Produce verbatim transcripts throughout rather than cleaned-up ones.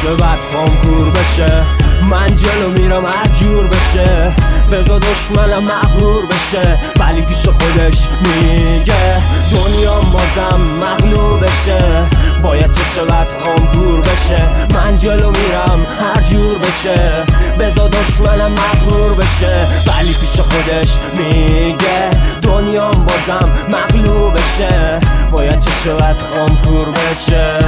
چشم بد خوام کور بشه، من جلو میرم هر جور بشه، بذار دشمنم مغرور بشه، ولی پیش خودش میگه دنیام بازم مغلوب بشه. باید چشم بد خوام کور بشه، من جلو میرم هر جور بشه، بذار دشمنم مغرور بشه، ولی پیش خودش میگه دنیام بازم مغلوب بشه. باید چشم بد خوام کور بشه.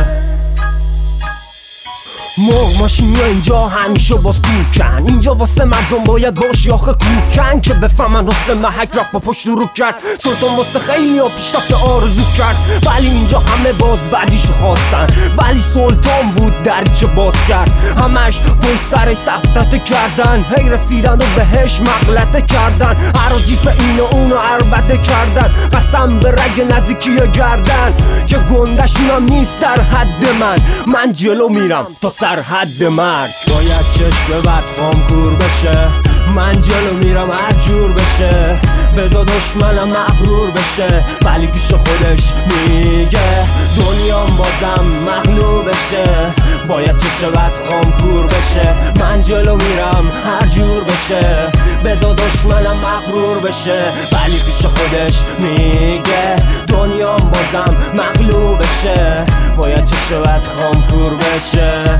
مرغ ماشینی اینجا همیشه باز کوکن، اینجا واسه مردم باید باشی آخه کوکن، که بفهمن حسن محک رپ با پشت رو کرد. سلطان واسه خیلی ها پیشرفت آرزو کرد، ولی اینجا همه باز بعدیشو خواستن، ولی سلطان بود دریچه باز کرد. همش پای سر سفتت کردن، هی رسیدن و بهش مغلطه کردن، عراجیف این و اونو عربده کردن، قسم به رگ نزدیکی گردن که گندشونم نیست در حد من. من جلو میرم تا سر حد مرگ. باید چشم بد خوام کور بشه، من جلو میرم هر جور بشه، بذار دشمنم مغرور بشه، ولی پیش خودش میگه دنیام بازم مغلوب بشه. باید چشم بد خوام کور بشه، من جلو میرم هر جور بشه، بذار دشمنم مغرور بشه، ولی پیش خودش میگه دنیام بازم مغلوب بشه. باید چشم بد خوام کور بشه.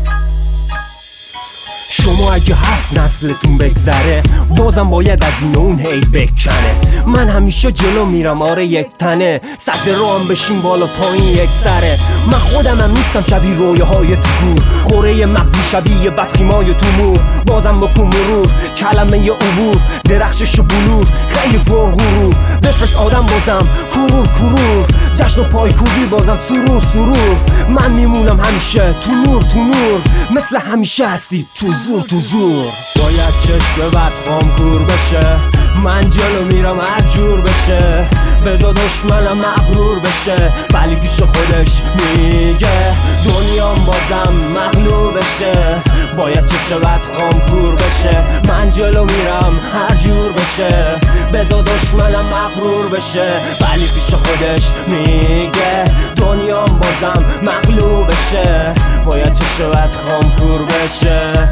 شما اگه هفت نسلتون بگذره بازم باید از این اون هی بکنه. من همیشه جلو میرم آره یک تنه، صد رو هم بشین بالا پایین یک سره. من خودم هم نیستم شبیه رویه های تو گور، خوره مغزی شبیه بدخیمای تو مور. بازم بکن مرور کلمه ی عبور، درخشش بلور خیلی پرغرور. بفرست آدم بازم کرور کرور، جشن و پای کوبی بازم سرور سرور. من میمونم همیشه تو نور تو نور، مثل همیشه هستی تو زور تو زور. باید چشم بد خوام کور بشه، من جلو میرم هر جور بشه، بذار دشمنم مغرور بشه، ولی پیش خودش میگه دنیام بازم مغلوب بشه. باید چشم بد خوام کور بشه، من جلو میرم هر جور بشه، بذار دشمنم مغرور بشه، ولی پیش خودش میگه دنیام بازم مغلوب بشه. باید چشم بد خوام کور بشه.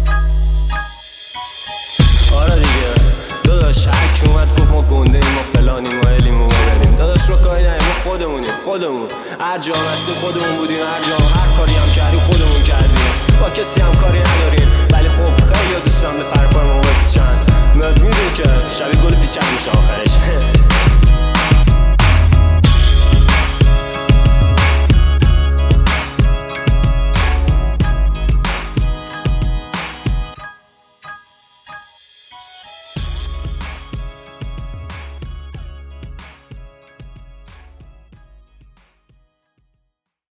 آره دیگه داداش، هرکی اومد گفت ما گنده ایم ما فلانیم ما علیم ما بریم، داداش رو کاری نهیم، ما خودمونیم خودمون هر جا هم هستیم خودمون بودیم، هر جا هر کاری هم کردیم خودمون کردیم، با کسی هم کاری نداریم، ولی خب خیلی دوست